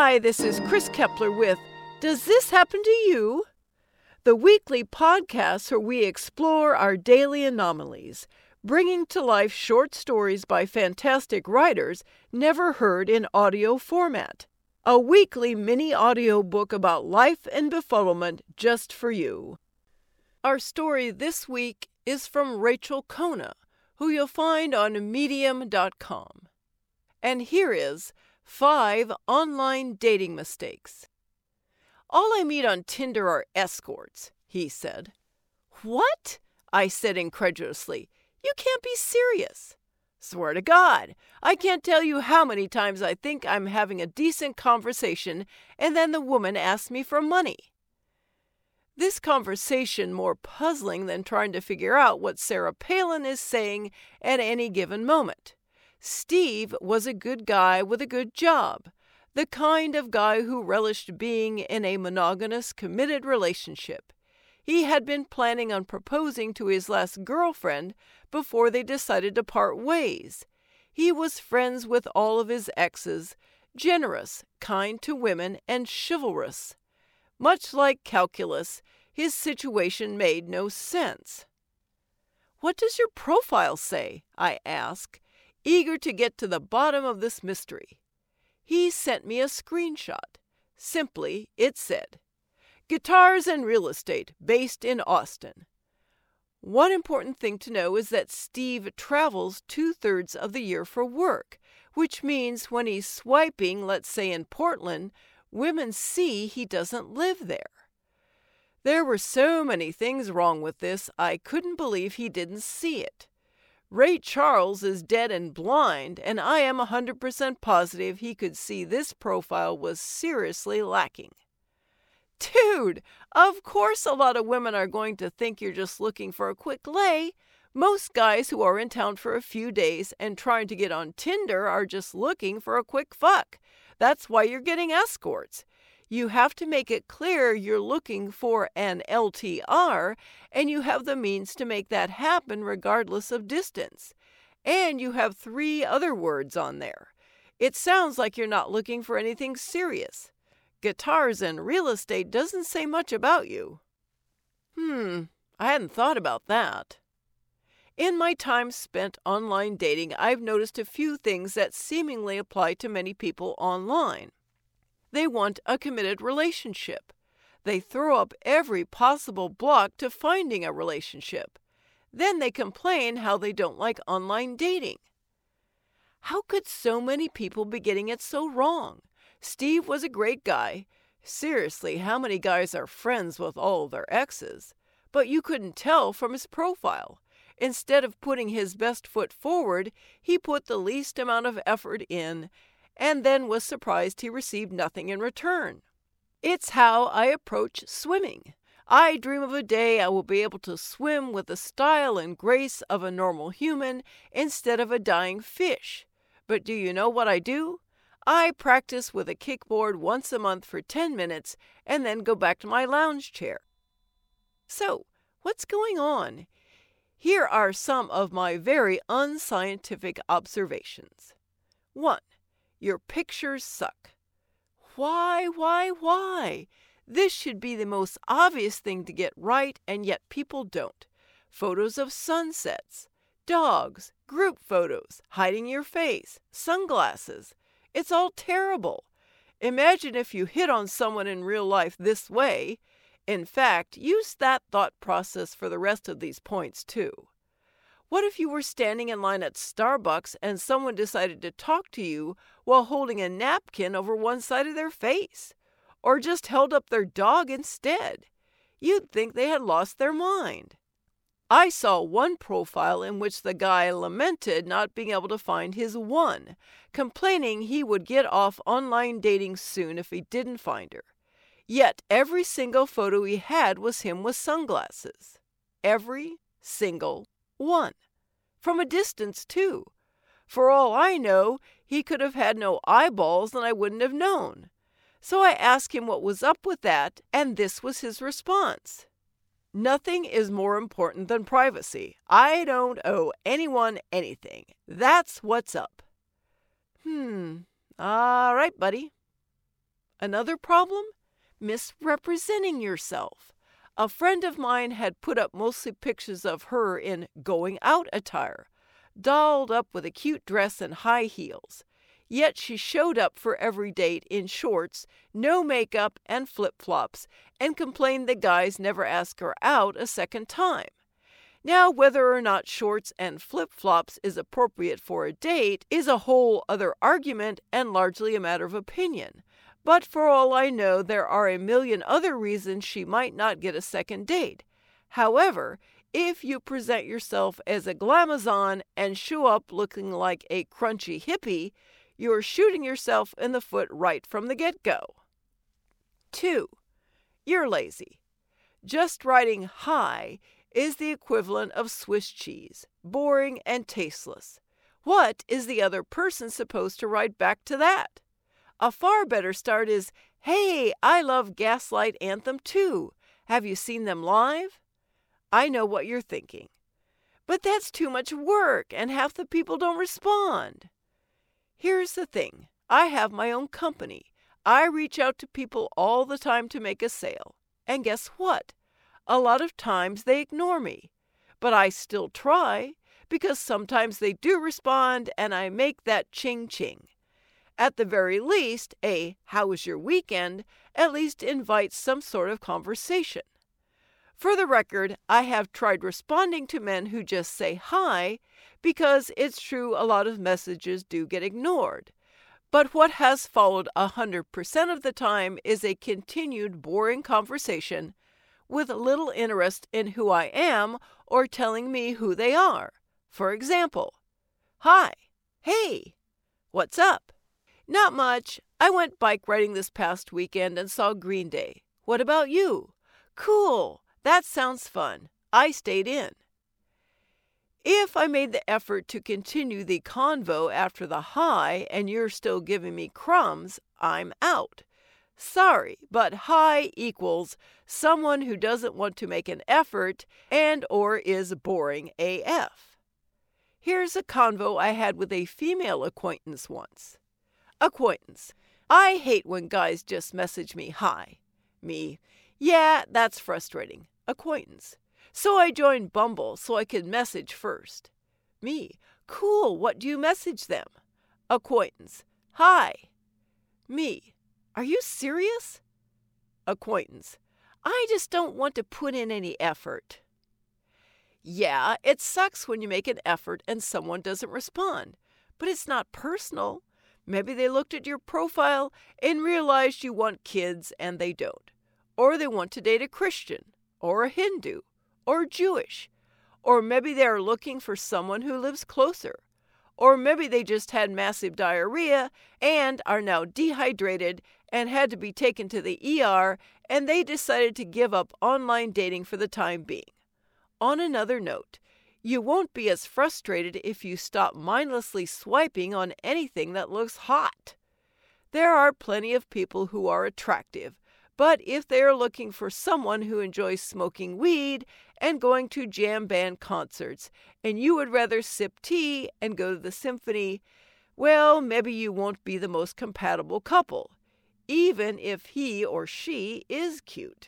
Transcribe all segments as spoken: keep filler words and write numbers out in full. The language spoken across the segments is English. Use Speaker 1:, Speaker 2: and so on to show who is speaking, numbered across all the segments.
Speaker 1: Hi, this is Chris Kepler with Does This Happen to You? The weekly podcast where we explore our daily anomalies, bringing to life short stories by fantastic writers never heard in audio format. A weekly mini audio book about life and befuddlement just for you. Our story this week is from Rachel Kona, who you'll find on medium dot com. And here is Five Online Dating Mistakes. All I meet on Tinder are escorts, he said. What? I said incredulously. You can't be serious. Swear to God, I can't tell you how many times I think I'm having a decent conversation and then the woman asks me for money. This conversation more puzzling than trying to figure out what Sarah Palin is saying at any given moment. Steve was a good guy with a good job, the kind of guy who relished being in a monogamous, committed relationship. He had been planning on proposing to his last girlfriend before they decided to part ways. He was friends with all of his exes, generous, kind to women, and chivalrous. Much like calculus, his situation made no sense. "What does your profile say?" I asked, eager to get to the bottom of this mystery. He sent me a screenshot. Simply, it said, "Guitars and real estate, based in Austin." One important thing to know is that Steve travels two-thirds of the year for work, which means when he's swiping, let's say in Portland, women see he doesn't live there. There were so many things wrong with this, I couldn't believe he didn't see it. Ray Charles is dead and blind, and I am one hundred percent positive he could see this profile was seriously lacking. Dude, of course a lot of women are going to think you're just looking for a quick lay. Most guys who are in town for a few days and trying to get on Tinder are just looking for a quick fuck. That's why you're getting escorts. You have to make it clear you're looking for an L T R, and you have the means to make that happen regardless of distance. And you have three other words on there. It sounds like you're not looking for anything serious. Guitars and real estate doesn't say much about you. Hmm, I hadn't thought about that. In my time spent online dating, I've noticed a few things that seemingly apply to many people online. They want a committed relationship. They throw up every possible block to finding a relationship. Then they complain how they don't like online dating. How could so many people be getting it so wrong? Steve was a great guy. Seriously, how many guys are friends with all their exes? But you couldn't tell from his profile. Instead of putting his best foot forward, he put the least amount of effort in, and then was surprised he received nothing in return. It's how I approach swimming. I dream of a day I will be able to swim with the style and grace of a normal human instead of a dying fish. But do you know what I do? I practice with a kickboard once a month for ten minutes and then go back to my lounge chair. So, what's going on? Here are some of my very unscientific observations. One. Your pictures suck. Why, why, why? This should be the most obvious thing to get right, and yet people don't. Photos of sunsets, dogs, group photos, hiding your face, sunglasses. It's all terrible. Imagine if you hit on someone in real life this way. In fact, use that thought process for the rest of these points too. What if you were standing in line at Starbucks and someone decided to talk to you while holding a napkin over one side of their face? Or just held up their dog instead? You'd think they had lost their mind. I saw one profile in which the guy lamented not being able to find his one, complaining he would get off online dating soon if he didn't find her. Yet every single photo he had was him with sunglasses. Every single one. From a distance, too. For all I know, he could have had no eyeballs and I wouldn't have known. So I asked him what was up with that, and this was his response. Nothing is more important than privacy. I don't owe anyone anything. That's what's up. Hmm. All right, buddy. Another problem? Misrepresenting yourself. A friend of mine had put up mostly pictures of her in going out attire, dolled up with a cute dress and high heels. Yet she showed up for every date in shorts, no makeup, and flip-flops, and complained that guys never ask her out a second time. Now, whether or not shorts and flip-flops is appropriate for a date is a whole other argument and largely a matter of opinion. But for all I know, there are a million other reasons she might not get a second date. However, if you present yourself as a glamazon and show up looking like a crunchy hippie, you're shooting yourself in the foot right from the get-go. Two, you're lazy. Just writing hi is the equivalent of Swiss cheese, boring and tasteless. What is the other person supposed to write back to that? A far better start is, hey, I love Gaslight Anthem too. Have you seen them live? I know what you're thinking. But that's too much work and half the people don't respond. Here's the thing. I have my own company. I reach out to people all the time to make a sale. And guess what? A lot of times they ignore me. But I still try because sometimes they do respond and I make that ching-ching. At the very least, a "how was your weekend" at least invites some sort of conversation. For the record, I have tried responding to men who just say hi because it's true a lot of messages do get ignored. But what has followed one hundred percent of the time is a continued boring conversation with little interest in who I am or telling me who they are. For example, hi, hey, what's up? Not much. I went bike riding this past weekend and saw Green Day. What about you? Cool. That sounds fun. I stayed in. If I made the effort to continue the convo after the hi and you're still giving me crumbs, I'm out. Sorry, but hi equals someone who doesn't want to make an effort and or is boring A F. Here's a convo I had with a female acquaintance once. Acquaintance: I hate when guys just message me hi. Me: yeah, that's frustrating. Acquaintance: so I joined Bumble so I could message first. Me: cool, what do you message them? Acquaintance: hi. Me: are you serious? Acquaintance: I just don't want to put in any effort. Yeah, it sucks when you make an effort and someone doesn't respond, but it's not personal. Maybe they looked at your profile and realized you want kids and they don't. Or they want to date a Christian, or a Hindu, or Jewish. Or maybe they are looking for someone who lives closer. Or maybe they just had massive diarrhea and are now dehydrated and had to be taken to the E R and they decided to give up online dating for the time being. On another note, you won't be as frustrated if you stop mindlessly swiping on anything that looks hot. There are plenty of people who are attractive, but if they are looking for someone who enjoys smoking weed and going to jam band concerts, and you would rather sip tea and go to the symphony, well, maybe you won't be the most compatible couple, even if he or she is cute.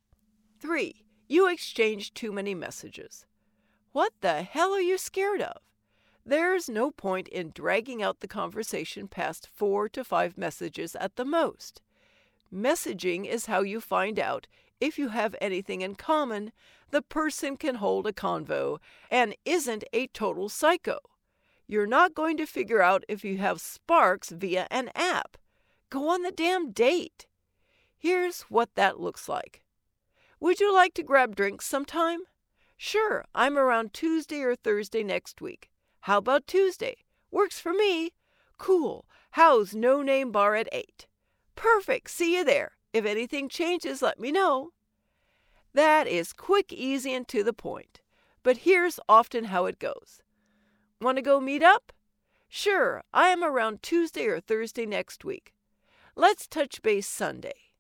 Speaker 1: Three, you exchange too many messages. What the hell are you scared of? There's no point in dragging out the conversation past four to five messages at the most. Messaging is how you find out if you have anything in common, the person can hold a convo, and isn't a total psycho. You're not going to figure out if you have sparks via an app. Go on the damn date. Here's what that looks like. Would you like to grab drinks sometime? Sure, I'm around Tuesday or Thursday next week. How about Tuesday? Works for me. Cool. How's No Name Bar at eight? Perfect. See you there. If anything changes, let me know. That is quick, easy, and to the point. But here's often how it goes. Want to go meet up? Sure, I am around Tuesday or Thursday next week. Let's touch base Sunday.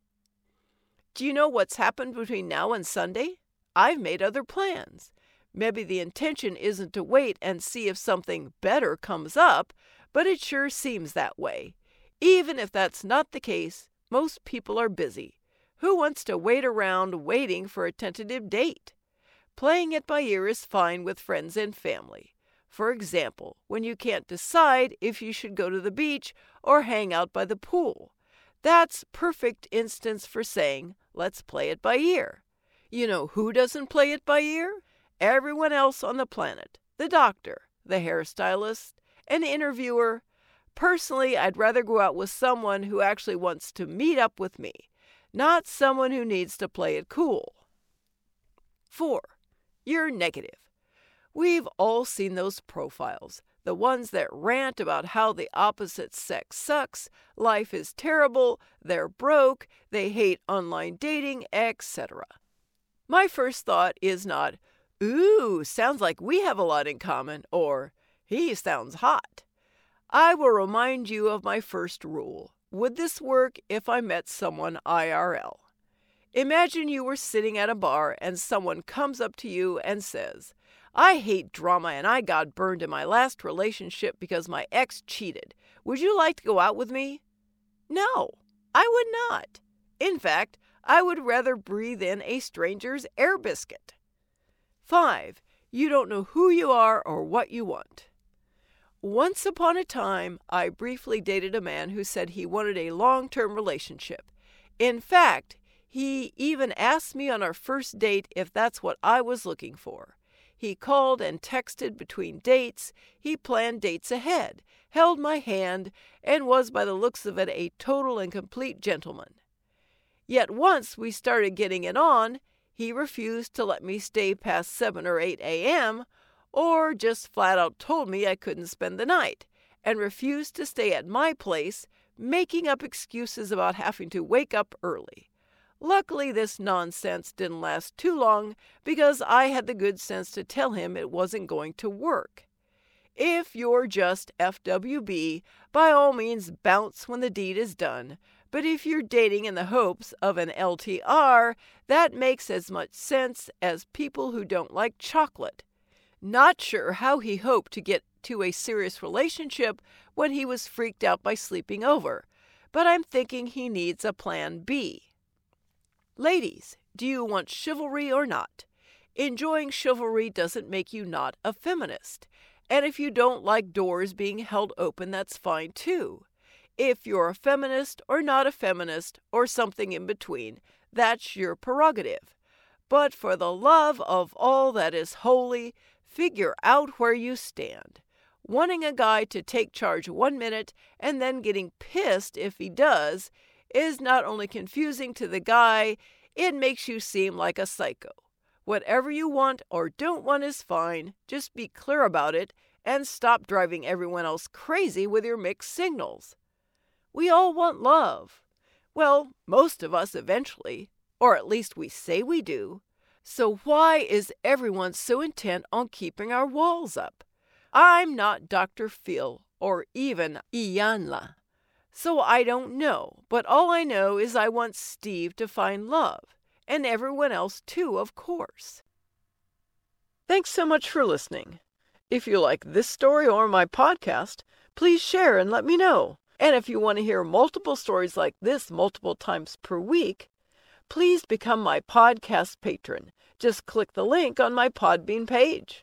Speaker 1: Do you know what's happened between now and Sunday? I've made other plans. Maybe the intention isn't to wait and see if something better comes up, but it sure seems that way. Even if that's not the case, Most people are busy. Who wants to wait around waiting for a tentative date? Playing it by ear is fine with friends and family. For example, when you can't decide if you should go to the beach or hang out by the pool. That's perfect instance for saying, let's play it by ear. You know who doesn't play it by ear? Everyone else on the planet. The doctor, the hairstylist, an interviewer. Personally, I'd rather go out with someone who actually wants to meet up with me, not someone who needs to play it cool. Four, you're negative. We've all seen those profiles, the ones that rant about how the opposite sex sucks, life is terrible, they're broke, they hate online dating, et cetera. My first thought is not, ooh, sounds like we have a lot in common, or he sounds hot. I will remind you of my first rule. Would this work if I met someone I R L? Imagine you were sitting at a bar and someone comes up to you and says, I hate drama and I got burned in my last relationship because my ex cheated. Would you like to go out with me? No, I would not. In fact, I would rather breathe in a stranger's air biscuit. Five, you don't know who you are or what you want. Once upon a time, I briefly dated a man who said he wanted a long-term relationship. In fact, he even asked me on our first date if that's what I was looking for. He called and texted between dates, he planned dates ahead, held my hand, and was by the looks of it a total and complete gentleman. Yet once we started getting it on, he refused to let me stay past seven or eight a.m., or just flat out told me I couldn't spend the night, and refused to stay at my place, making up excuses about having to wake up early. Luckily, this nonsense didn't last too long because I had the good sense to tell him it wasn't going to work. If you're just F W B, by all means bounce when the deed is done, but if you're dating in the hopes of an L T R, that makes as much sense as people who don't like chocolate. Not sure how he hoped to get to a serious relationship when he was freaked out by sleeping over, but I'm thinking he needs a plan B. Ladies, do you want chivalry or not? Enjoying chivalry doesn't make you not a feminist. And if you don't like doors being held open, that's fine too. If you're a feminist or not a feminist or something in between, that's your prerogative. But for the love of all that is holy, figure out where you stand. Wanting a guy to take charge one minute and then getting pissed if he does is not only confusing to the guy, it makes you seem like a psycho. Whatever you want or don't want is fine, just be clear about it and stop driving everyone else crazy with your mixed signals. We all want love. Well, most of us eventually, or at least we say we do. So why is everyone so intent on keeping our walls up? I'm not Doctor Phil or even Iyanla. So I don't know, but all I know is I want Steve to find love, and everyone else too, of course. Thanks so much for listening. If you like this story or my podcast, please share and let me know. And if you want to hear multiple stories like this multiple times per week, please become my podcast patron. Just click the link on my Podbean page.